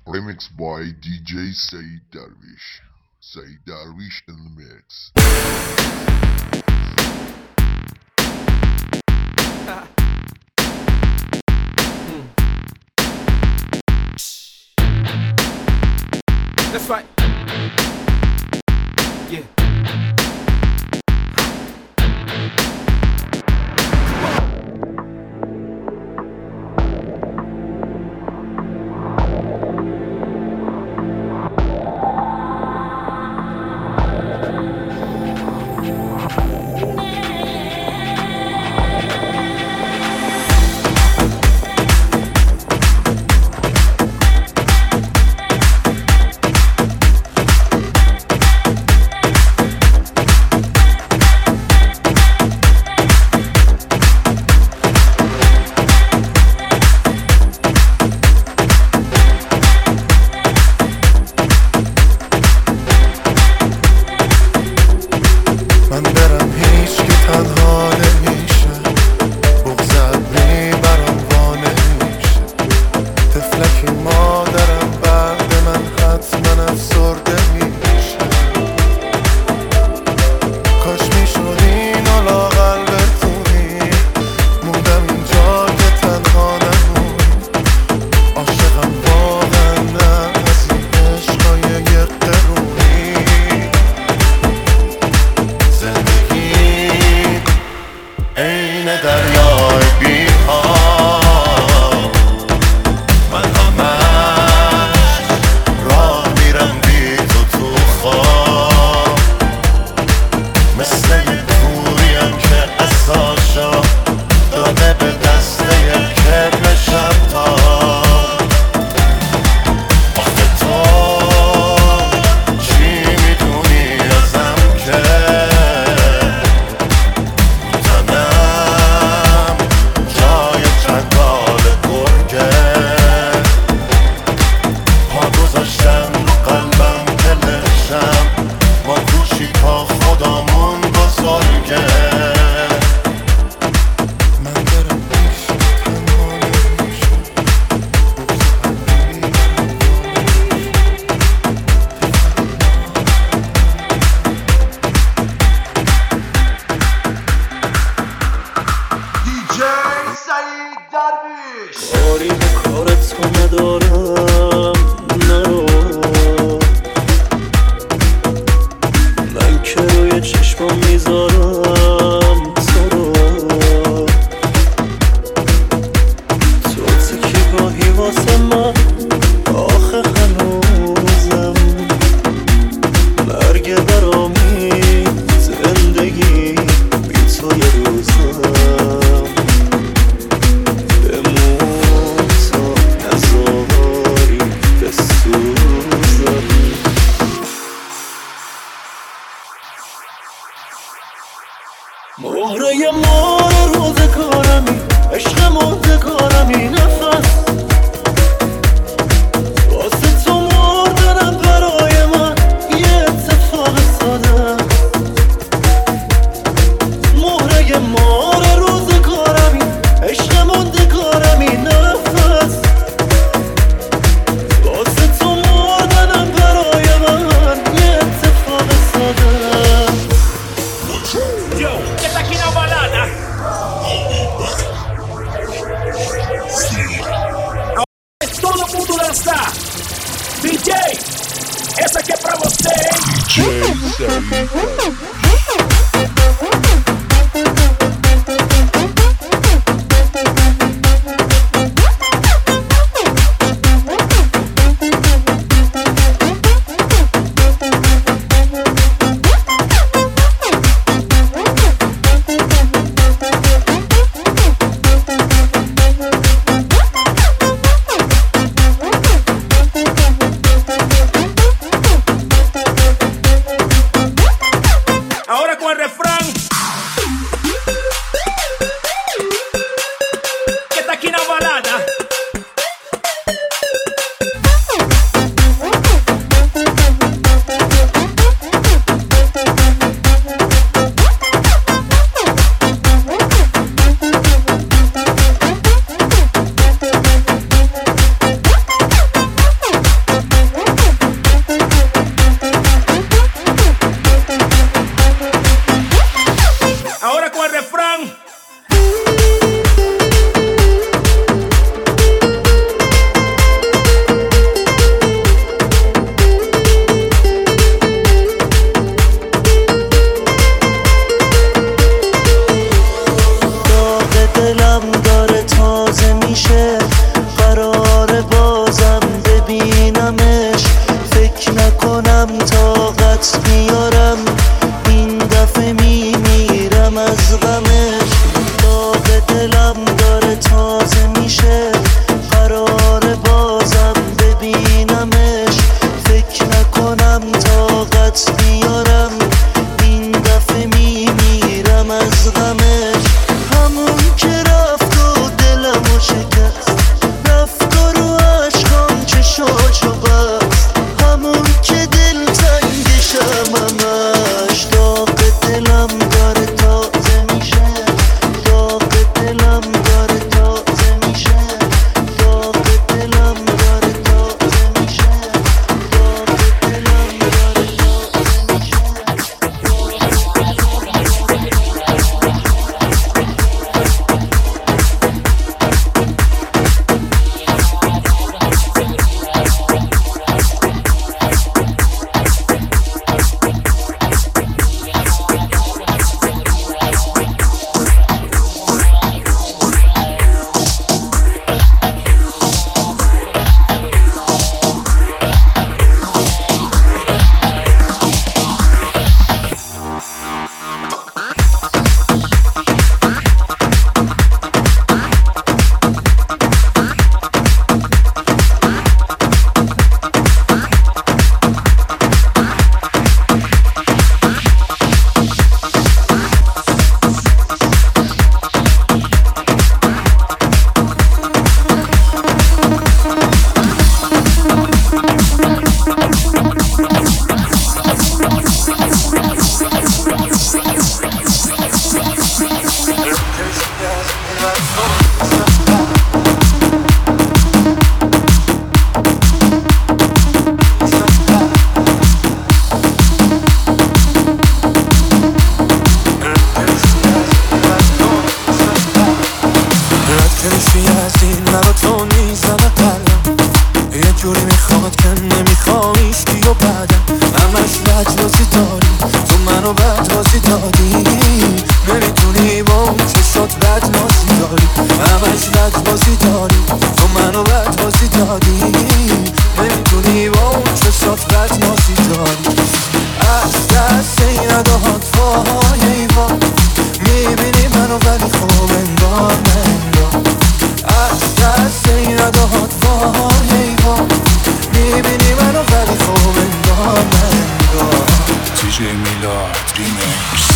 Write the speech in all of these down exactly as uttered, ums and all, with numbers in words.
Remixed by D J Said Darwish. Said Darwish in the mix. That's right. Yeah. مهره مار روزگارمی، عشق مردگارمی، نفس واسه تو مردنم برای من یه اتفاق ساده. مهره مار روزگارمی، عشق مردگارمی، نفس واسه تو مردنم برای من یه اتفاق ساده. Todo mundo dançar. D J, essa aqui é pra você, hein? D J Said. یادهات وای هیوا میبینی منو ولی خوب انگار انگار دی جی میلاد ریمیکس.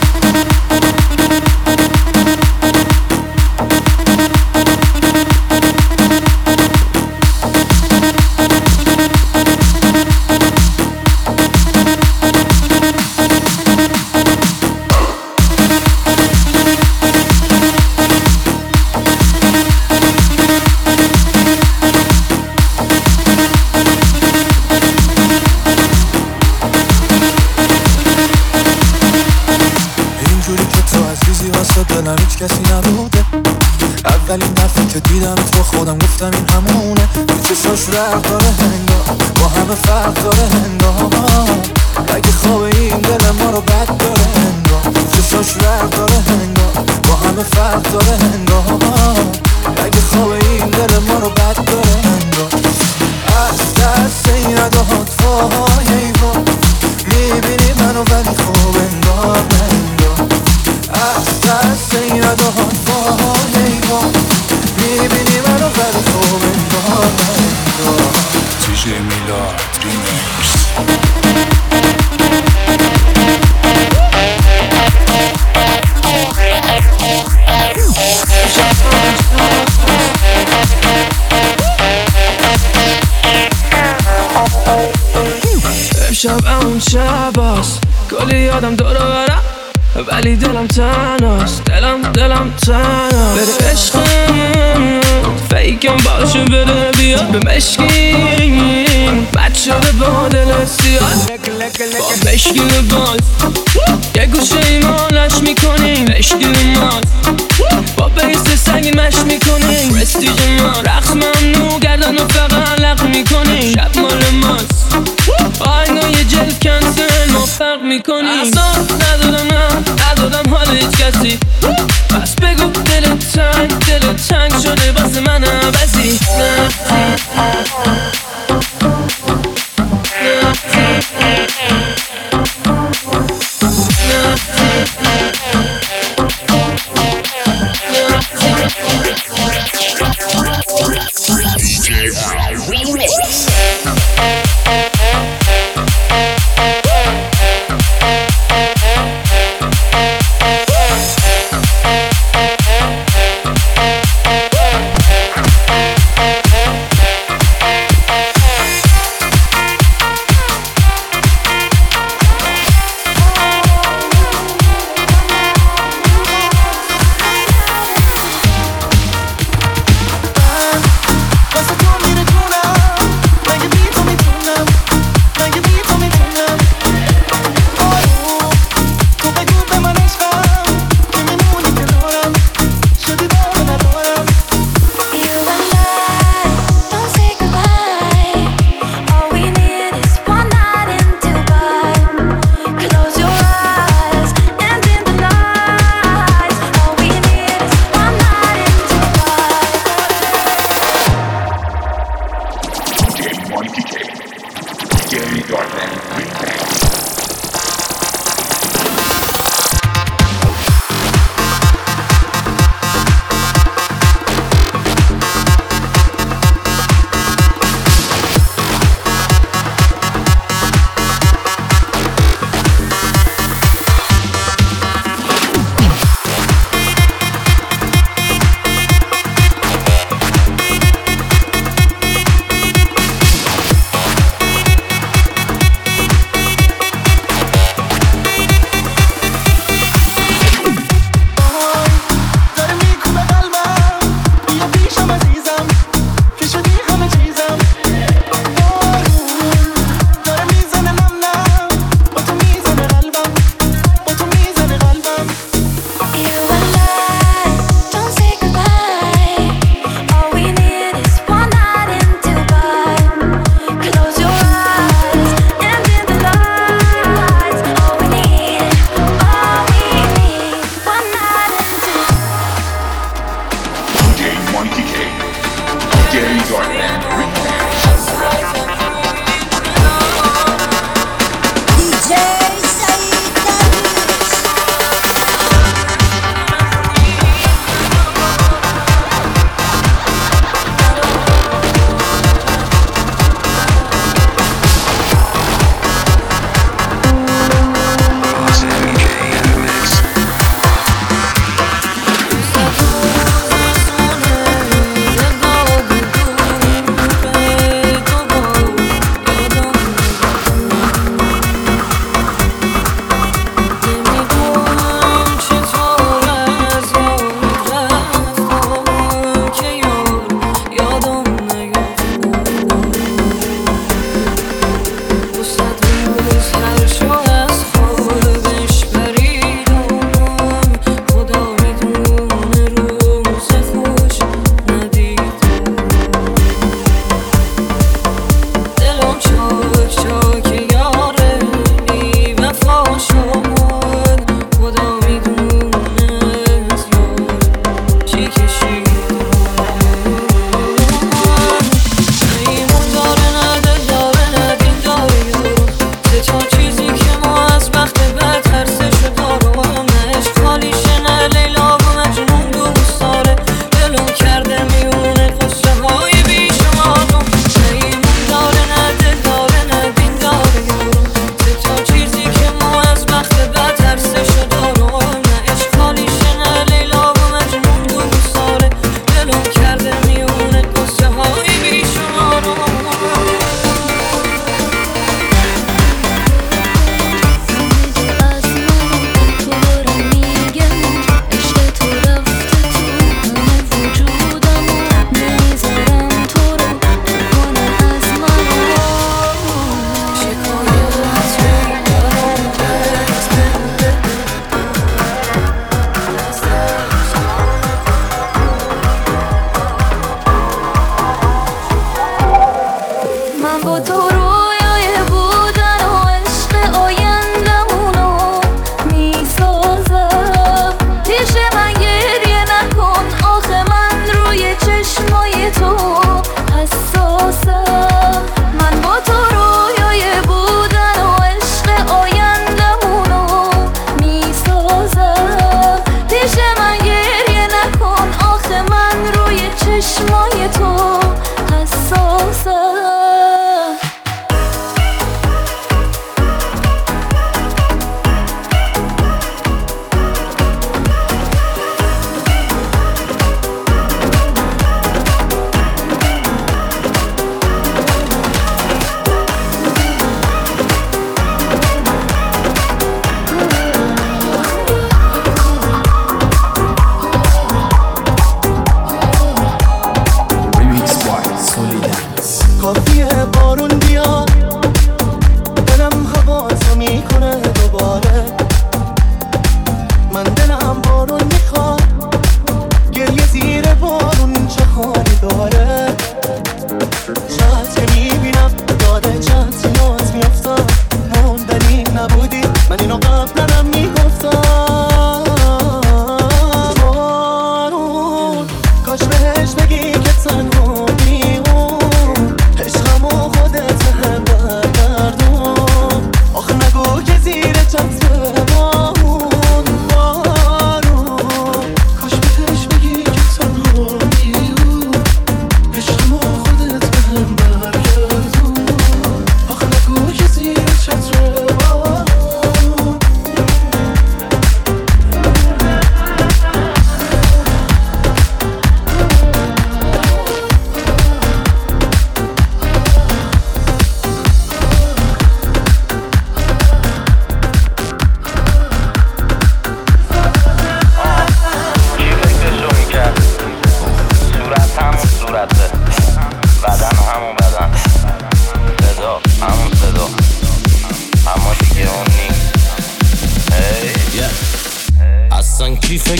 دلم هیچ کسی نبوده اولین دفعه که دیدمت با خودم گفتم این همونه تو چشاش رق داره هنگام با همه فرق داره هنگام اگه خواب این دل ما رو بد داره هنگام تو چشاش رق داره هنگام با همه فرق داره هنگام اگه خواب این دل ما رو بد داره هنگام از دست یادهات وای هیوا میبینی منو ولی خوب انگار انگار از دست یادهات وای هیوا میبینی منو ولی خوب انگار انگار دی جی میلاد ریمیکس. امشب اون شب هست کلی یادم دور برم ولی دلم تنهاست دلم دلم تنهاست بره عشقم فیکم باشه بره بیاد به مشکیم بد شده با دل سیاد با مشکی لباس یه گوشه ایمانش میکنیم عشقی ماست با بیس سنگین مش میکنیم رستیج ما رقص ممنوع گردن و فقط لق میکنیم شب مال ماست آینگاه یه جلد کنسل ما فرق میکنیم اصلا ندادم نه ندادم حال هیچ کسی پس بگو دل تنگ دل تنگ شده بس من عوضی واسه تو میره جونم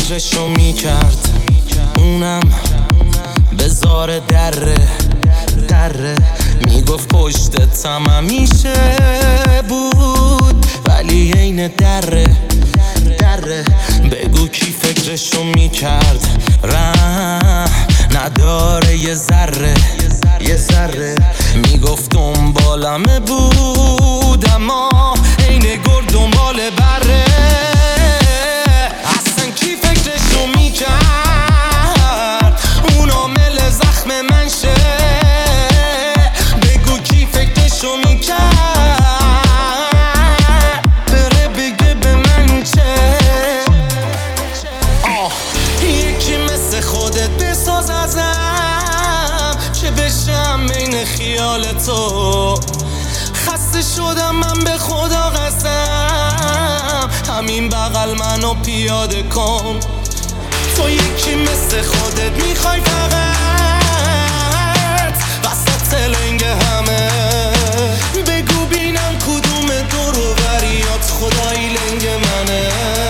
فکرشو میکرد اونم بزار دره دره میگفت پشتتم همیشه بود ولی عین دره دره بگو کی فکرشو میکرد ره نداره یه ذره یه ذره میگفت دنبالمه بود اما عین گرد دنبال بره اصلا کی فکرشو میکرد اون عامل زخم من شه بگو کی فکرشو میکرد بره بگه به من چه آه یکی مثل خودت بساز ازم چه بشم بین خیال تو خسته شدم من به خدا قسم همین بغل منو پیاده کن تو یکی مثل خودت میخوای فقط وسط لنگ همه بگو بینم کدوم دورو بریات خدایی لنگ منه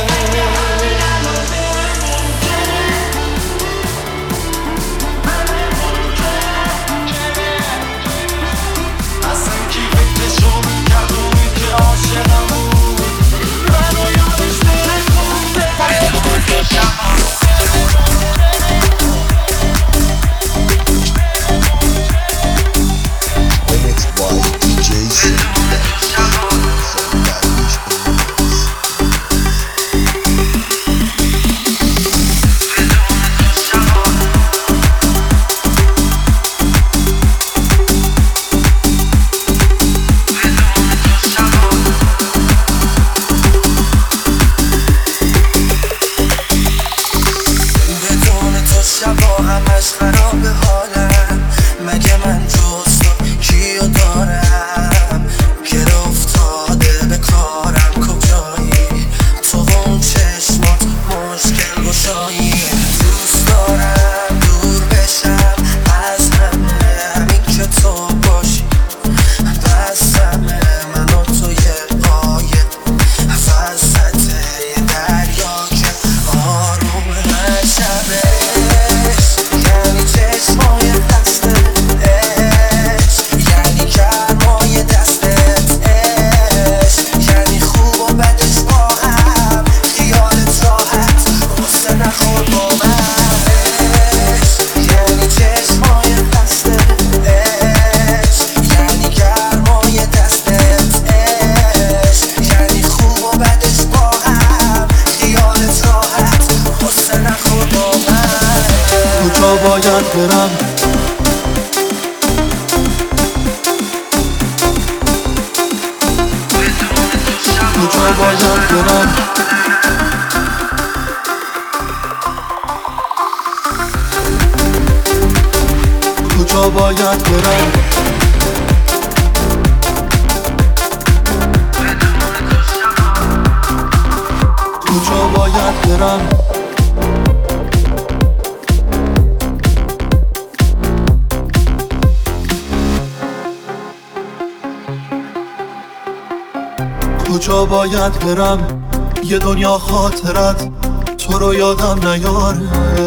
باید برم کجا باید برم کجا باید برم کجا باید برم کجا باید برم یه دنیا خاطرت تو رو یادم نیاره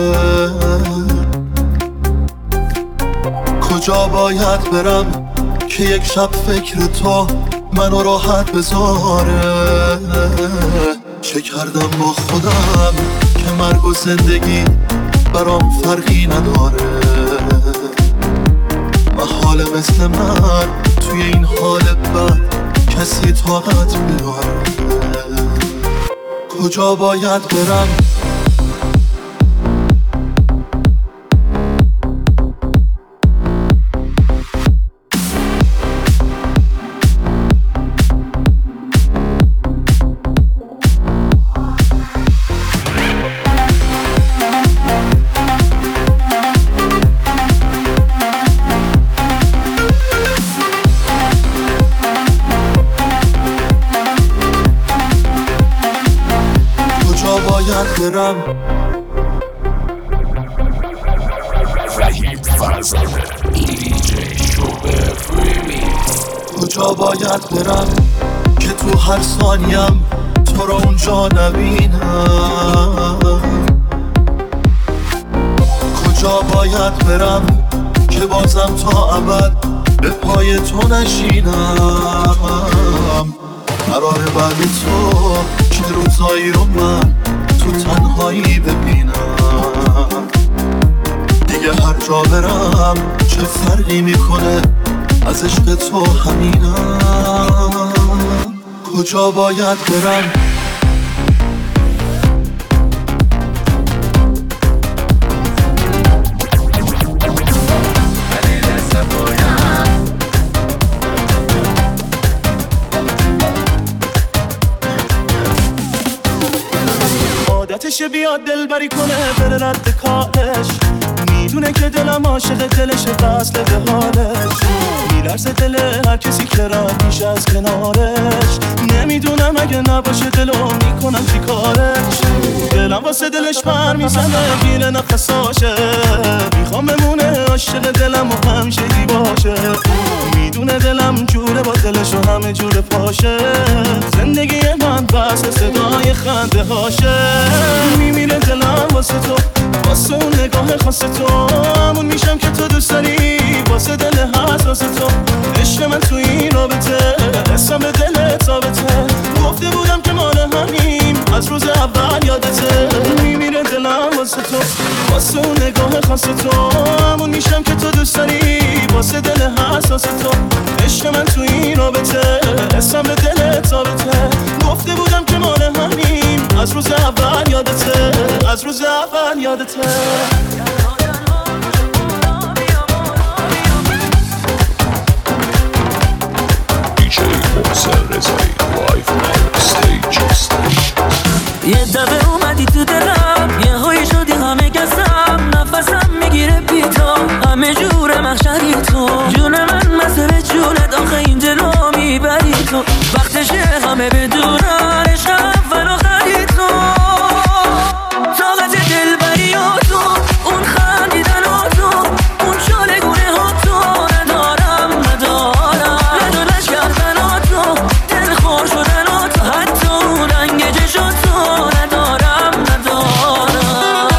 کجا باید برم که یک شب فکر تو منو راحت بذاره چه کردم با خودم که مرگ و زندگی برام فرقی نداره محاله مثل من توی این حال بد کسی طاقت بیاره کجا باید برم برم کجا باید برم که تو هر ثانیم تو رو اونجا نبینم کجا باید برم که بازم تا ابد به پای تو نشینم؟ قراره بعد تو چه روزایی رو من تو تنهایی ببینم؟ دیگه هر جا برم چه فرقی میکنه، از عشق تو همینم. کجا باید برم؟ عادتشه بیاد دلبری کنه بره رد کارش، میدونه که دلم عاشق دلشه وصله به حالش، میلرزه دل هر کسی که رد میشه از کنارش. نمیدونم اگه نباشه دلو میکنم چی کارش، دلم واسه دلش پر میزنه گیره نفساشه، میخوام بمونه عاشق دلم و همشهی باشه. میدونه دلم جوره با دلش و همه جور پاشه، زندگی من بس صدای خنده هاشه. میمیره دلم واسه تو، واسه اون نگاه خاص تو، همون میشم که تو دوست داری، واسه دل حساس تو. عشق من تو این رابطه حسم به دلت ثابته، گفته بودم که مال همیم از روز اول یادته. میمیره دلم واسه تو، واسه اون نگاه خاص تو، همون میشم که تو دوست داری، واسه دل حساس تو. عشق من تو این رابطه حسم به دلت ثابته، گفته بودم که مال همیم از روز اول یادته، از روز اول یادته. یه دفعه اومدی تو دلم، یه هایی شدی همه کسم، نفسم میگیره بیتا، همه جور مخشری تو. جون من مسئله جونت، آخه این دلو میبری تو. وقتشه همه بدونن عشق اول آخری تو. طاقت دلبری ها تو، اون خندیدن ها تو، اون شالگونه ها تو. ندارم ندارم ندونش کردن ها تو، دل خور شدن ها تو، حتی اون رنگ چشم تو. ندارم ندارم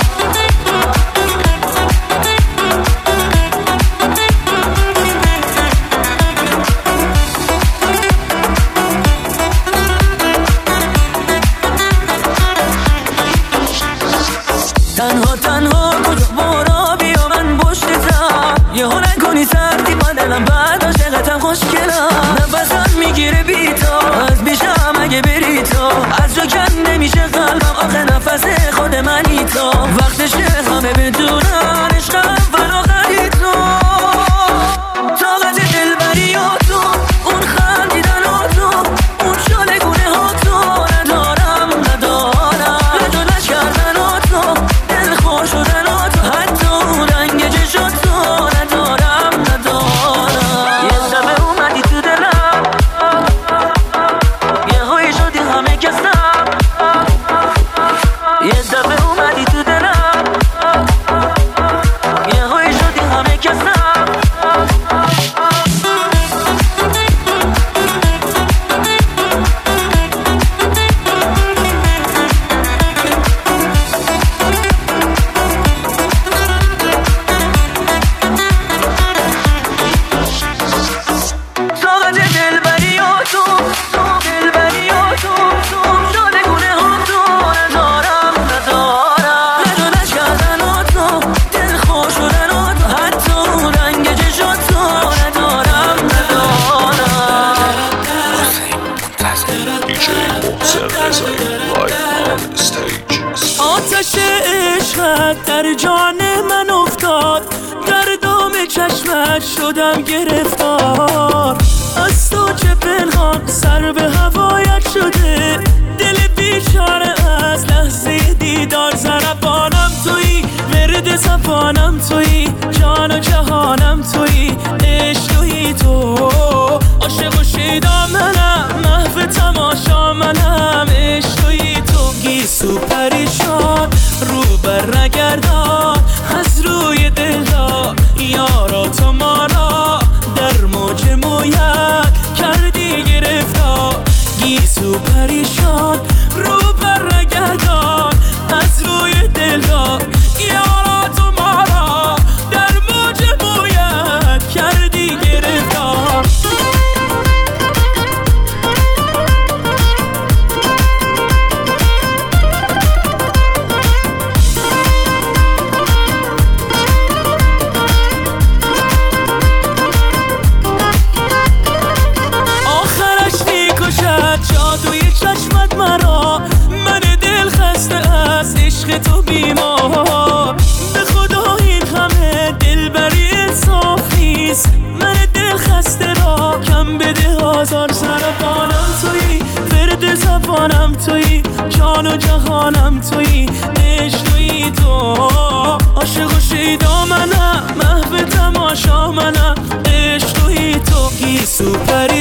تنها تنها کجا برا بیا من پشتتم، یه ها نکنی سردی با دلم، بعد عاشقتم خوشگلم. نفسم میگیره بیتا، از بیشم اگه بری تو، از جا کن نمیشه قلبم، آخه نفس خود منی تو. وقتشه همه بدونن عشق اول آخری تو. طاقت دلبری ها تو، اون خندیدن ها تو، اون شالگونه ها تو. ندارم ندارم ندونش کردن ها تو، دل خور شدن ها تو، حتی اون رنگ چشم تو. ندارم ندارم یه دفعه اومدی تو دلم، یه هایی شدی همه کسم، یه دفعه اومدی تو دلم، یه هایی شدی همه کسم. طاقت دلبری ها تو، دلبری ها تو، شالگونه ها تو. ندارم ندارم ندونش کردن ها تو، دل خور شدن ها تو، حتی اون رنگ چشم تو. ندارم ندارم آتش عشقت در جان من افتاد، در دام چشمت شدم گرفتار. از تو چه پنهان سر به هوایت شده، دل بیچاره از لحظه دیدار. ضربانم تویی، ورد زبانم تویی، جان و جهانم تویی، عشق تویی تو. عاشق و شیدا منم، محو تماشا منم، عشق تویی تو. گیسو پریشان رو بر نگردان، از روی دلها یارا تو ما را در موج مویت کردی گرفتار. گیسو پریشان رو بر نگردان، از روی دلها یارا تو ما جانم تویی، جان و جهانم تویی، عشق تویی تو. عاشق و شیدا منم، محو تماشا منم، عشق تویی تو. گیسو پر